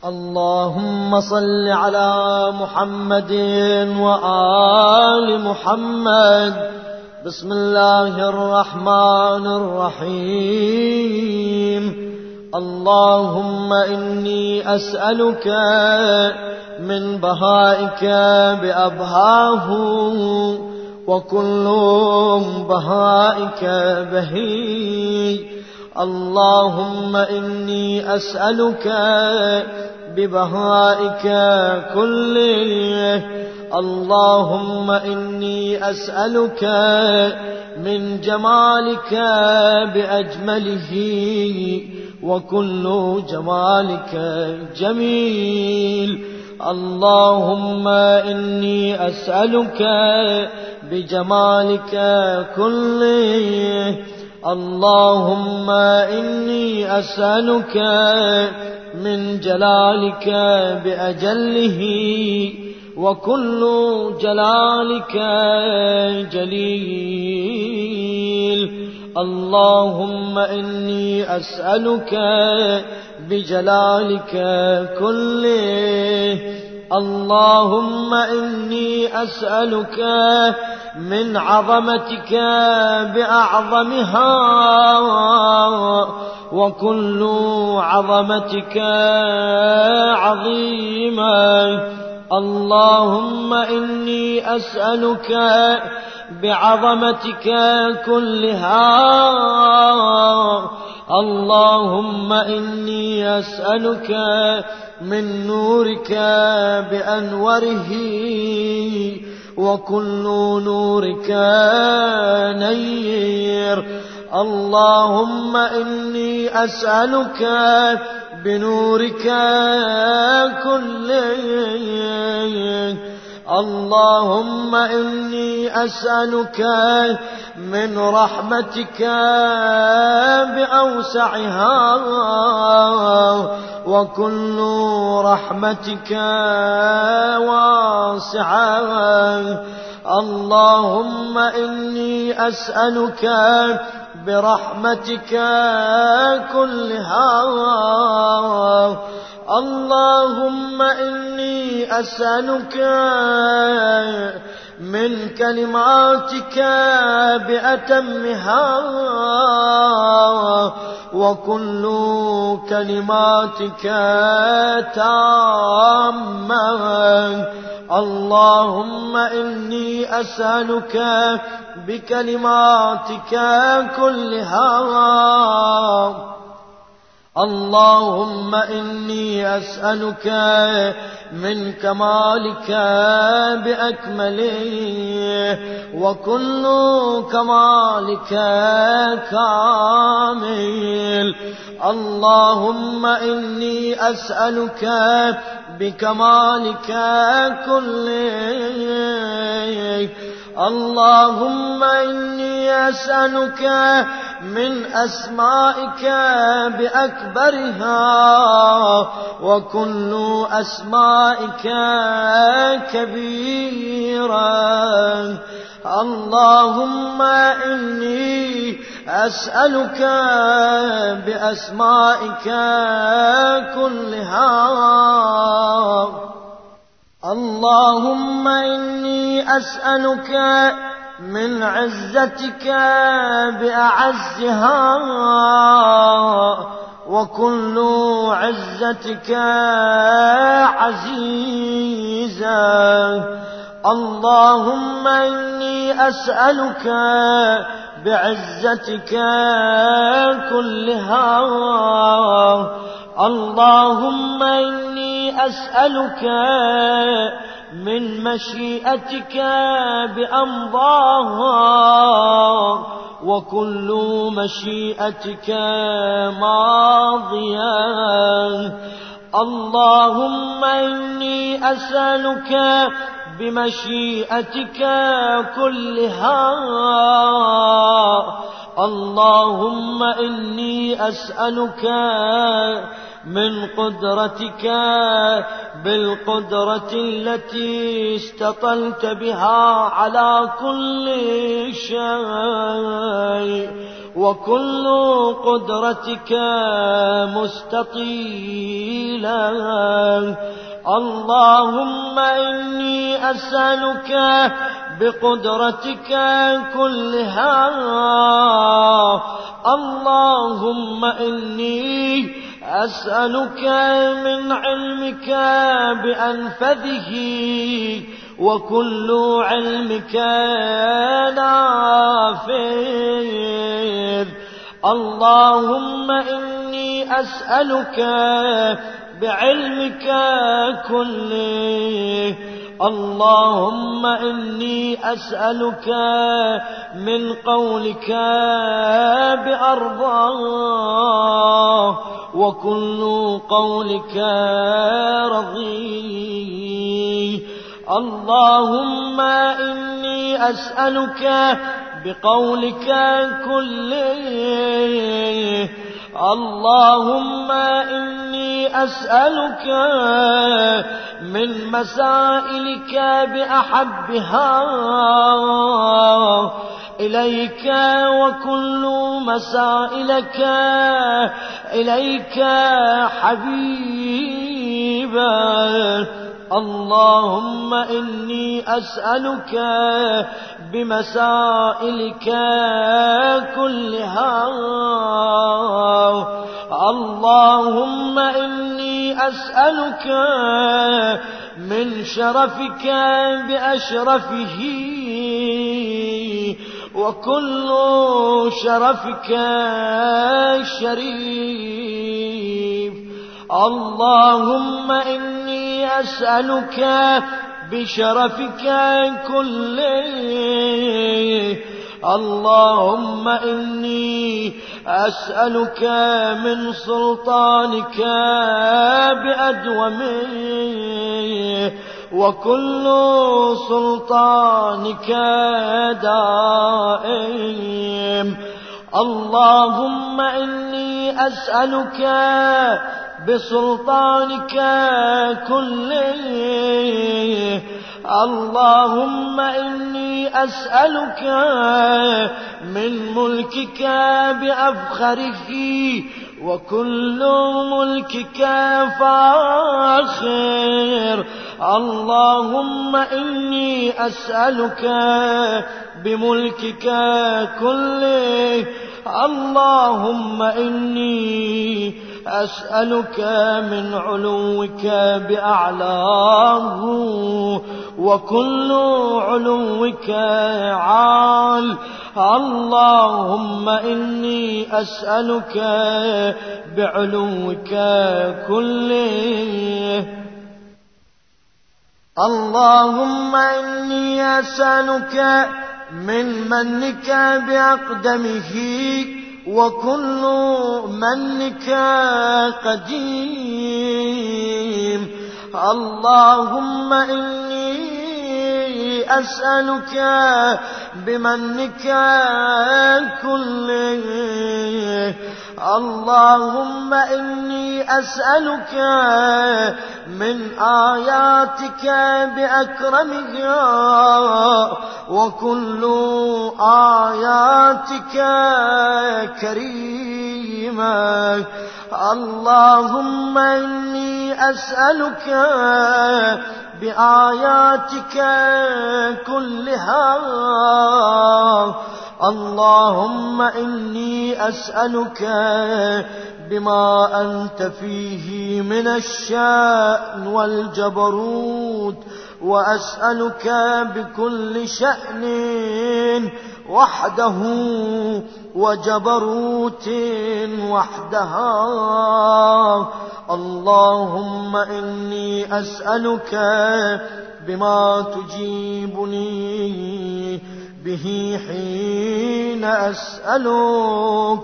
اللهم صل على محمد وآل محمد. بسم الله الرحمن الرحيم. اللهم إني أسألك من بهائك بأبهاه، وكل بهائك بهي. اللهم إني أسألك ببهائك كله. اللهم إني أسألك من جمالك بأجمله، وكل جمالك جميل. اللهم إني أسألك بجمالك كله. اللهم إني أسألك من جلالك بأجله، وكل جلالك جليل. اللهم إني أسألك بجلالك كله. اللهم إني أسألك من عظمتك بأعظمها، وكل عظمتك عظيمة. اللهم إني أسألك بعظمتك كلها. اللهم إني أسألك من نورك بأنوره، وكل نورك نير. اللهم إني أسألك بنورك كله. اللهم إني أسألك من رحمتك بأوسعها، وكل رحمتك واسعة. اللهم إني أسألك برحمتك كلها. اللهم إني أسألك من كلماتك بأتمها، وكل كلماتك تامة. اللهم إني أسألك بكلماتك كلها. اللهم إني أسألك من كمالك بأكمله، وكل كمالك كامل. اللهم إني أسألك بكمالك كله. اللهم إني أسألك من أسمائك بأكبرها، وكل أسمائك كبيرة. اللهم إني أسألك بأسمائك كلها. اللهم إني أسألك من عزتك بأعزها، وكل عزتك عزيزة. اللهم إني أسألك بعزتك كلها. اللهم إني أسألك من مشيئتك بأمضاها، وكل مشيئتك ماضية. اللهم إني أسألك بمشيئتك كلها. اللهم إني أسألك من قدرتك بالقدرة التي استطلت بها على كل شيء، وكل قدرتك مستطيلة. اللهم إني أسألك بقدرتك كلها، اللهم إني أسألك من علمك بأنفذه، وكل علمك نافذ. اللهم إني أسألك بعلمك كله، اللهم إني أسألك من قولك بأرضاه، وكل قولك رضي. اللهم إني أسألك بقولك كله، اللهم إني أسألك من مسائلك بأحبها إليك، وكل مسائلك إليك حبيبا. اللهم إني أسألك بمسائلك كلها، اللهم إني أسألك من شرفك بأشرفه، وكل شرفك شريف. اللهم إني أسألك بشرفك كله، اللهم إني أسألك من سلطانك بأدومه، وكل سلطانك دائم. اللهم إني أسألك بسلطانك كله، اللهم إني أسألك من ملكك بأفخره، وكل ملكك فاخر. اللهم إني أسألك بملكك كله، اللهم إني أسألك من علوك بأعلاه، وكل علوك عال. اللهم إني أسألك بعلوك كله. اللهم إني أسألك من منك بأقدمه، وكل منك قديم. اللهم إني أسألك بمنك كله، اللهم إني أسألك من آياتك بأكرمها، وكل آياتك كريمة. اللهم إني أسألك بآياتك كلها، اللهم إني أسألك بما أنت فيه من الشأن والجبروت، وأسألك بكل شأن وحده وجبروت وحدها. اللهم إني أسألك بما تجيبني به حين أسألك،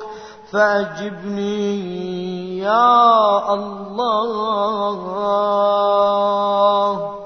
فأجبني يا الله.